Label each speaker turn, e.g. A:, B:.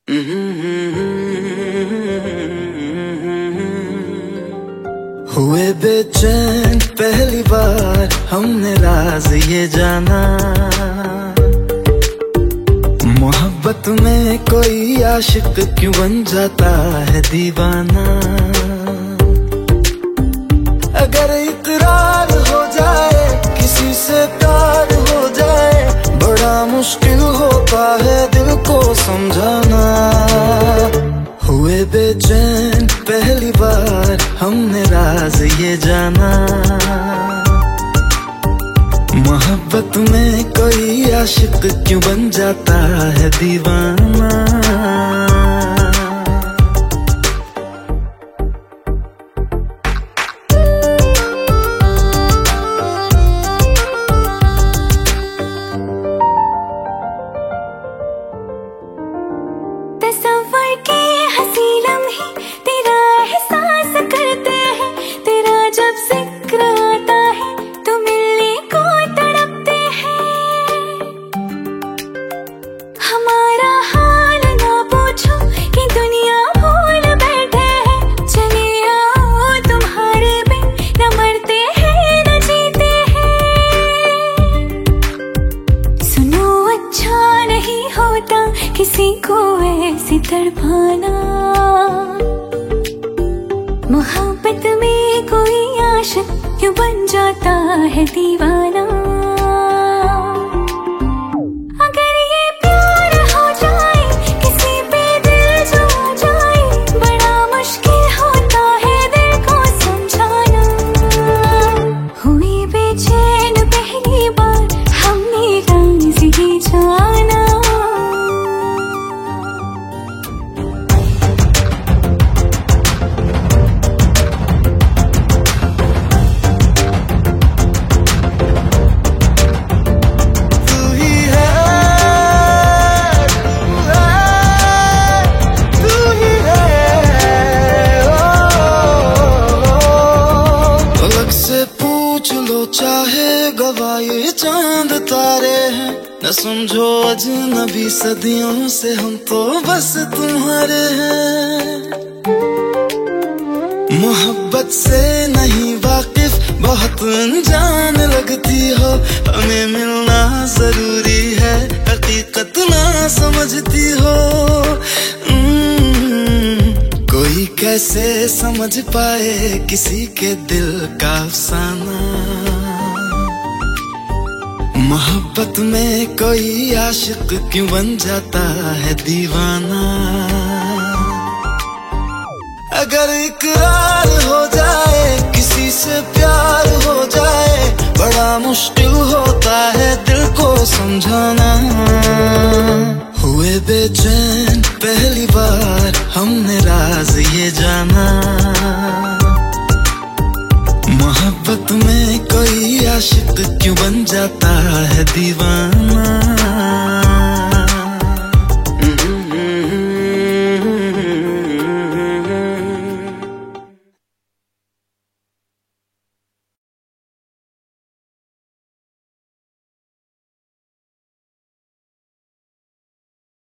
A: हुए बेचैन पहली बार हमने राज ये जाना, मोहब्बत में कोई आशिक क्यों बन जाता है दीवाना। अगर इकरार हो जाए किसी से प्यार हो जाए, बड़ा मुश्किल होता है दिल को समझाना। हुए बेचैन पहली बार हमने राज ये जाना, मोहब्बत में कोई आशिक क्यों बन जाता है दीवाना।
B: तस्वर के हंसी लम्हे तेरा एहसास करते हैं, तेरा जब जिक्र आता है तो मिलने को तड़पते हैं। हमारा हाल ना पूछो कि दुनिया भूल बैठे हैं, चले आओ तुम्हारे बिन न मरते हैं न जीते हैं। सुनो अच्छा नहीं होता किसी को ऐसी तड़पाना, मोहब्बत में कोई आशिक क्यों बन जाता है दीवाना। अगर ये प्यार हो जाए किसी पे दिल जो आ जाए, बड़ा मुश्किल होता है दिल को समझाना। हुई बेचैन पहली बार हमने राज ये जाना।
A: चाहे गवाए चांद तारे हैं, न समझो अजनबी सदियों से हम तो बस तुम्हारे हैं। मोहब्बत से नहीं वाकिफ बहुत अनजान लगती हो, हमें मिलना जरूरी है हकीकत ना समझती हो। कोई कैसे समझ पाए किसी के दिल का अफसाना, मोहब्बत में कोई आशिक क्यों बन जाता है दीवाना। अगर इकरार हो जाए किसी से प्यार हो जाए, बड़ा मुश्किल होता है दिल को समझाना। हुए बेचैन पहली बार हमने राज ये जाना, मोहब्बत में कोई आशिक क्यों बन जाता है दीवाना।